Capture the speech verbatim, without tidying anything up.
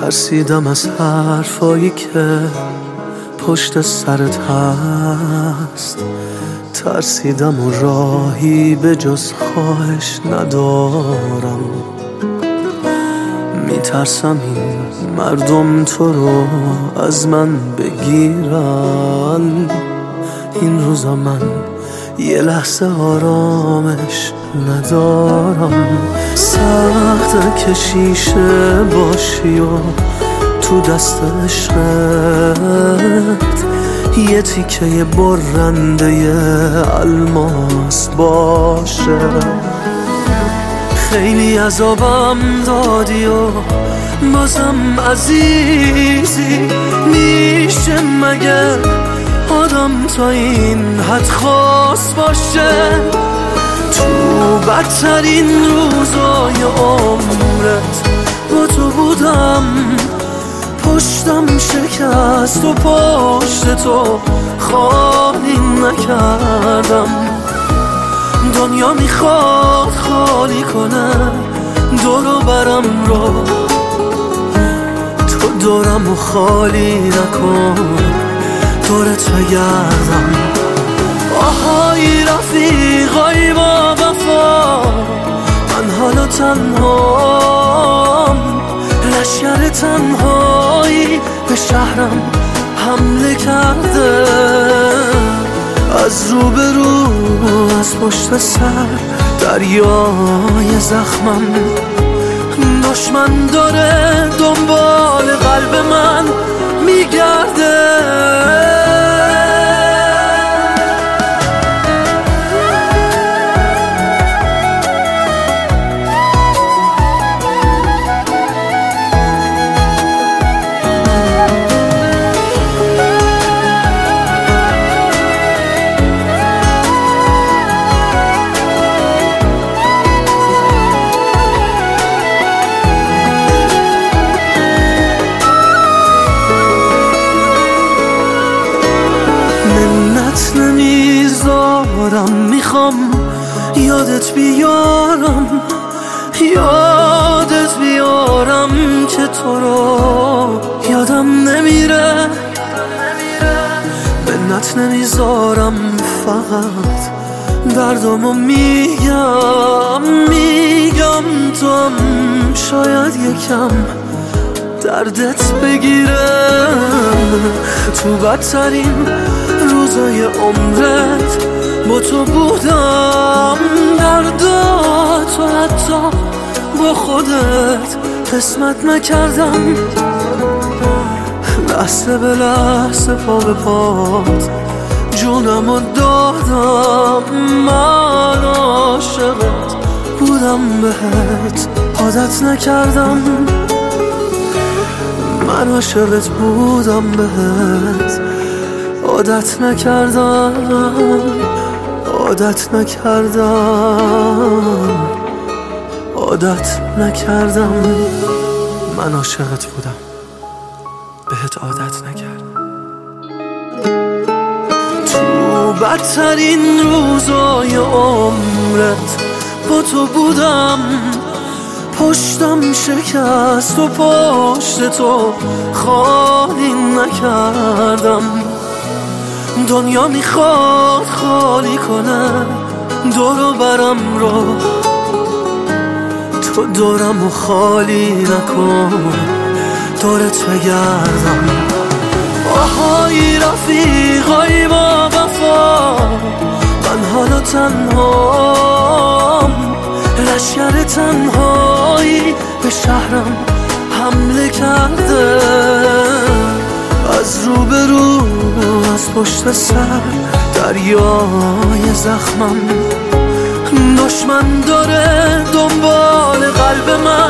ترسیدم از حرفایی که پشت سرت هست، ترسیدم و راهی به جز خواهش ندارم. میترسم این مردم تو رو از من بگیرن. این روزا من یه لحظه آرامش ندارم. سخت که شیشه باشی و تو دست عشقت یه تیکه برنده الماس باشه. خیلی عذابم دادی و بازم عزیزی، میشه مگه آدم تا این حد خاص باشه؟ تو بدترین روزای عمرت با تو بودم، پشتم شکست و پشت تو خالی نکردم. دنیا میخواد خالی کنه دور و برم رو، تو دورم و خالی نکن، دورت بگردم. آهای رفیقای با وفا، من حالا تنهام، لشگر تنهایی به شهرم حمله کرده. از رو به رو از پشت سر دریای زخمم، دشمن داره دنبال قلب من میگرده. نمیذارم، میخوام یادت بیارم، یادت بیارم که تو رو یادم نمیره. منت نمیذارم، فقط دردامو میگم میگم تو هم شاید یکم دردت بگیره. تو بدترین روزای عمرت با تو بودم، درداتو حتی با خودت قسمت نکردم. لحظه به لحظه پا به پات جونمو دادم. من عاشقت بودم، بهت عادت نکردم. من عاشقت بودم، بهت عادت نکردم، عادت نکردم، عادت نکردم. من عاشقت بودم، بهت عادت نکردم. تو بدترین روزای عمرت با تو بودم، پشتم شکست و پشت تو خالی نکردم. دنیا میخواد خالی کنه دور و برم رو، تو دورم و خالی نکن، دورت بگردم. آهای رفیقای با وفا، من حالا تنهام، لشگر تنهایی به شهرم حمله کرده. از رو به رو از پشت سر دریای زخمم، دشمن داره دنبال قلب من